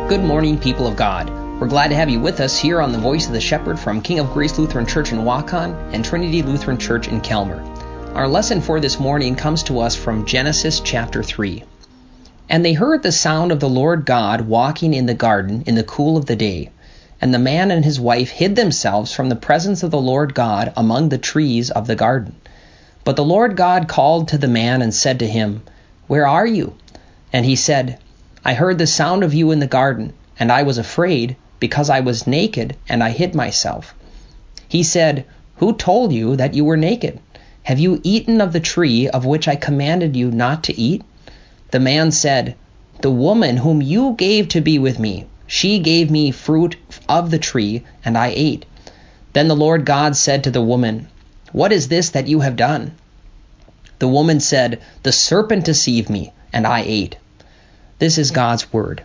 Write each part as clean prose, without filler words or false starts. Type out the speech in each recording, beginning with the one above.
Good morning, people of God. We're glad to have you with us here on the Voice of the Shepherd from King of Grace Lutheran Church in Waukon and Trinity Lutheran Church in Kelmer. Our lesson for this morning comes to us from Genesis chapter 3. And they heard the sound of the Lord God walking in the garden in the cool of the day. And the man and his wife hid themselves from the presence of the Lord God among the trees of the garden. But the Lord God called to the man and said to him, "Where are you?" And he said, "I heard the sound of you in the garden, and I was afraid, because I was naked, and I hid myself." He said, "Who told you that you were naked? Have you eaten of the tree of which I commanded you not to eat?" The man said, "The woman whom you gave to be with me, she gave me fruit of the tree, and I ate." Then the Lord God said to the woman, "What is this that you have done?" The woman said, "The serpent deceived me, and I ate." This is God's word.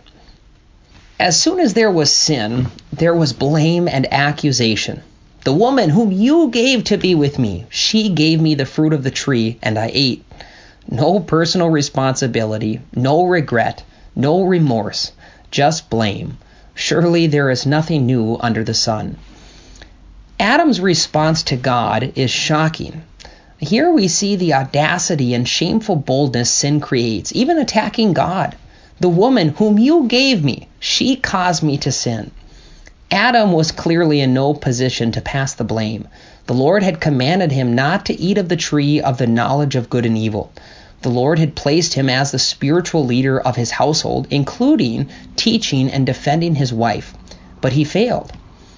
As soon as there was sin, there was blame and accusation. "The woman whom you gave to be with me, she gave me the fruit of the tree, and I ate." No personal responsibility, no regret, no remorse, just blame. Surely there is nothing new under the sun. Adam's response to God is shocking. Here we see the audacity and shameful boldness sin creates, even attacking God. "The woman whom you gave me, she caused me to sin." Adam was clearly in no position to pass the blame. The Lord had commanded him not to eat of the tree of the knowledge of good and evil. The Lord had placed him as the spiritual leader of his household, including teaching and defending his wife. But he failed.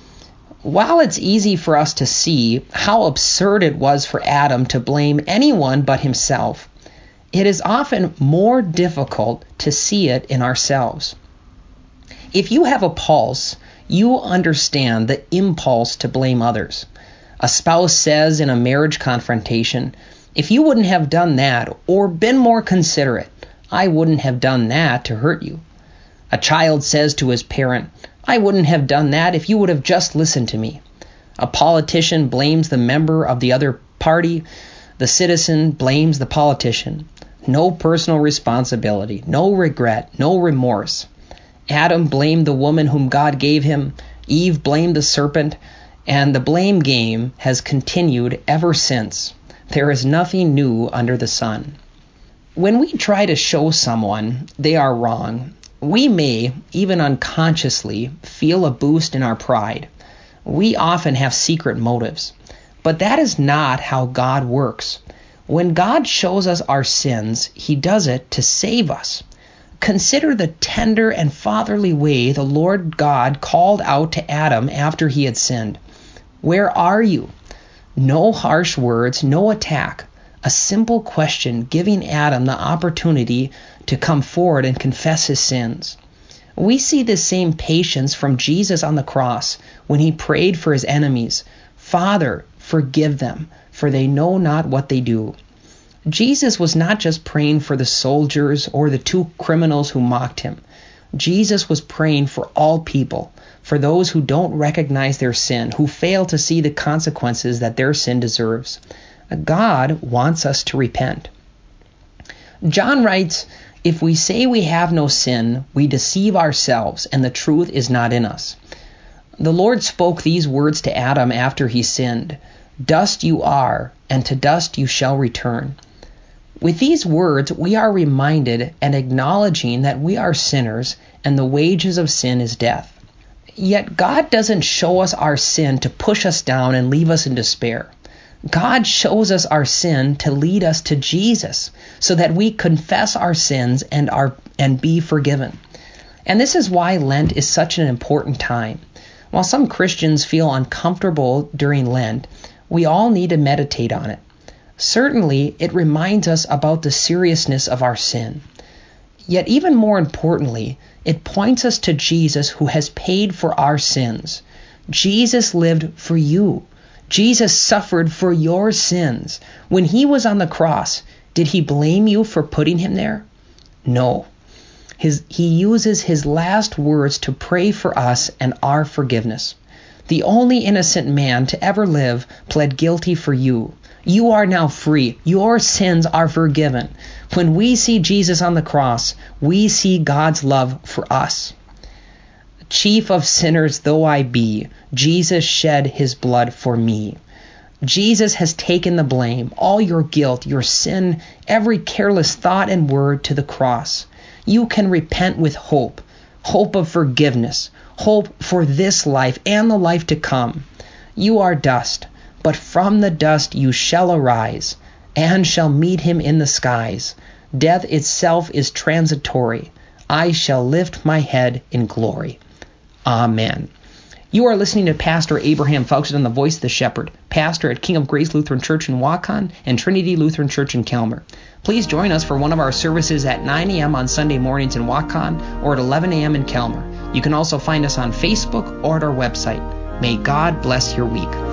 While it's easy for us to see how absurd it was for Adam to blame anyone but himself, it is often more difficult to see it in ourselves. If you have a pulse, you understand the impulse to blame others. A spouse says in a marriage confrontation, "If you wouldn't have done that or been more considerate, I wouldn't have done that to hurt you." A child says to his parent, "I wouldn't have done that if you would have just listened to me." A politician blames the member of the other party. The citizen blames the politician. No personal responsibility, no regret, no remorse. Adam blamed the woman whom God gave him. Eve blamed the serpent. And the blame game has continued ever since. There is nothing new under the sun. When we try to show someone they are wrong, we may, even unconsciously, feel a boost in our pride. We often have secret motives. But that is not how God works. When God shows us our sins, he does it to save us. Consider the tender and fatherly way the Lord God called out to Adam after he had sinned. "Where are you?" No harsh words, no attack. A simple question giving Adam the opportunity to come forward and confess his sins. We see the same patience from Jesus on the cross when he prayed for his enemies. "Father, forgive them, for they know not what they do." Jesus was not just praying for the soldiers or the two criminals who mocked him. Jesus was praying for all people, for those who don't recognize their sin, who fail to see the consequences that their sin deserves. God wants us to repent. John writes, "If we say we have no sin, we deceive ourselves, and the truth is not in us." The Lord spoke these words to Adam after he sinned. "Dust you are, and to dust you shall return." With these words, we are reminded and acknowledging that we are sinners, and the wages of sin is death. Yet God doesn't show us our sin to push us down and leave us in despair. God shows us our sin to lead us to Jesus, so that we confess our sins and be forgiven. And this is why Lent is such an important time. While some Christians feel uncomfortable during Lent, we all need to meditate on it. Certainly, it reminds us about the seriousness of our sin. Yet even more importantly, it points us to Jesus who has paid for our sins. Jesus lived for you. Jesus suffered for your sins. When he was on the cross, did he blame you for putting him there? No. He uses his last words to pray for us and our forgiveness. The only innocent man to ever live pled guilty for you. You are now free. Your sins are forgiven. When we see Jesus on the cross, we see God's love for us. Chief of sinners though I be, Jesus shed his blood for me. Jesus has taken the blame, all your guilt, your sin, every careless thought and word to the cross. You can repent with hope, hope of forgiveness, hope for this life and the life to come. You are dust, but from the dust you shall arise, and shall meet him in the skies. Death itself is transitory. I shall lift my head in glory. Amen. You are listening to Pastor Abraham Foxton on the Voice of the Shepherd, pastor at King of Grace Lutheran Church in Waukon and Trinity Lutheran Church in Kelmer. Please join us for one of our services at 9 a.m. on Sunday mornings in Waukon or at 11 a.m. in Kelmer. You can also find us on Facebook or at our website. May God bless your week.